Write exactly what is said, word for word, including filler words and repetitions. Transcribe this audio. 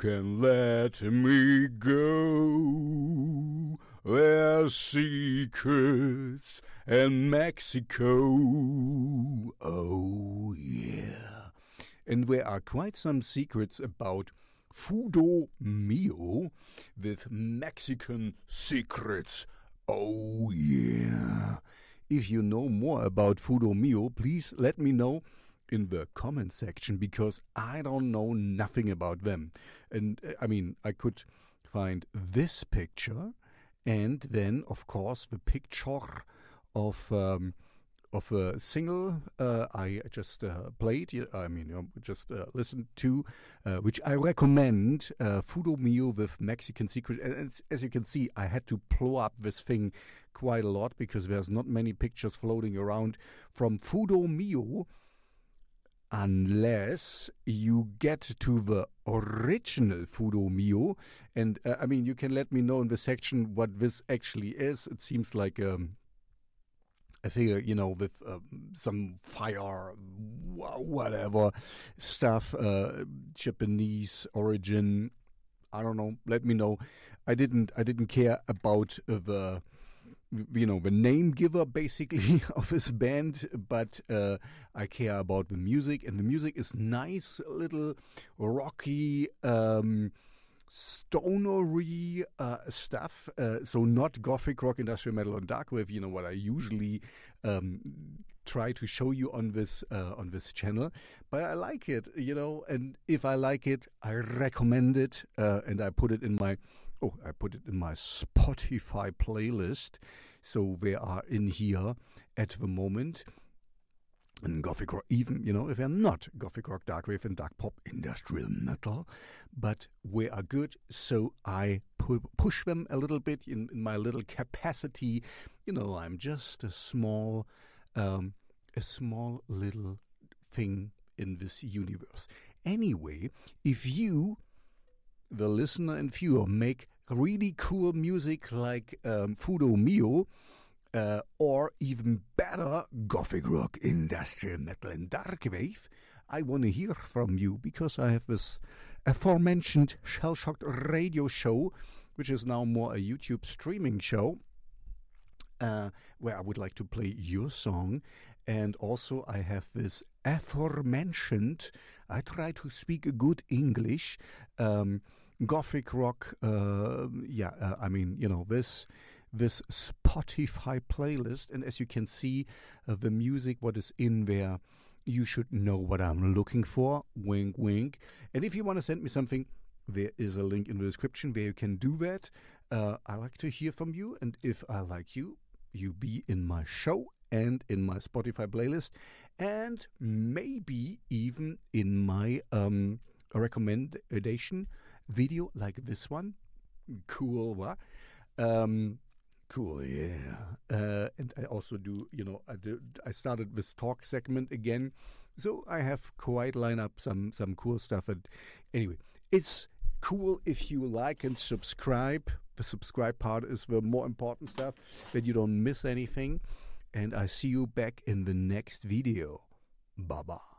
can let me go. There's secrets in Mexico. Oh, yeah. And there are quite some secrets about Fudo Mio with Mexican secrets. Oh, yeah. If you know more about Fudo Mio, please let me know in the comment section, because I don't know nothing about them. And I mean, I could find this picture and then, of course, the picture of um, of a single uh, I just uh, played, I mean, you know, just uh, listened to, uh, which I recommend, uh, Fudo Mio with Mexican Secret. And as, as you can see, I had to blow up this thing quite a lot because there's not many pictures floating around from Fudo Mio, unless you get to the original Fudo Mio. And uh, I mean, you can let me know in the section what this actually is. It seems like um, a figure, you know, with uh, some fire, whatever stuff, uh, Japanese origin. I don't know. Let me know. I didn't. I didn't care about uh, the. You know, the name giver, basically, of his band, but uh, I care about the music, and the music is nice, little rocky, um, stonery uh, stuff, uh, so not gothic rock, industrial metal, and darkwave, you know, what I usually um, try to show you on this uh, on this channel, but I like it, you know, and if I like it, I recommend it, uh, and I put it in my Oh, I put it in my Spotify playlist, so they are in here at the moment. And gothic rock, even, you know, if they're not gothic rock, dark wave, and dark pop, industrial metal, but we are good, so I pu- push them a little bit in, in my little capacity. You know, I'm just a small, um, a small little thing in this universe. Anyway, if you, the listener and viewer, make really cool music like um, Fudo Mio, uh, or even better, gothic rock, industrial metal, and dark wave, I want to hear from you, because I have this aforementioned Shell Shocked radio show, which is now more a YouTube streaming show, uh, where I would like to play your song. And also I have this aforementioned, I try to speak a good English, um, gothic rock, uh, yeah, uh, I mean, you know, this this Spotify playlist, and as you can see, uh, the music, what is in there, you should know what I'm looking for, wink, wink. And if you want to send me something, there is a link in the description where you can do that. Uh, I like to hear from you, and if I like you, you be in my show and in my Spotify playlist, and maybe even in my um, recommendation video like this one. Cool, what? Um, cool, yeah. Uh, and I also do, you know, I, do, I started this talk segment again, so I have quite line up some some cool stuff. And anyway, it's cool if you like and subscribe. The subscribe part is the more important stuff, that you don't miss anything. And I see you back in the next video. Bye-bye.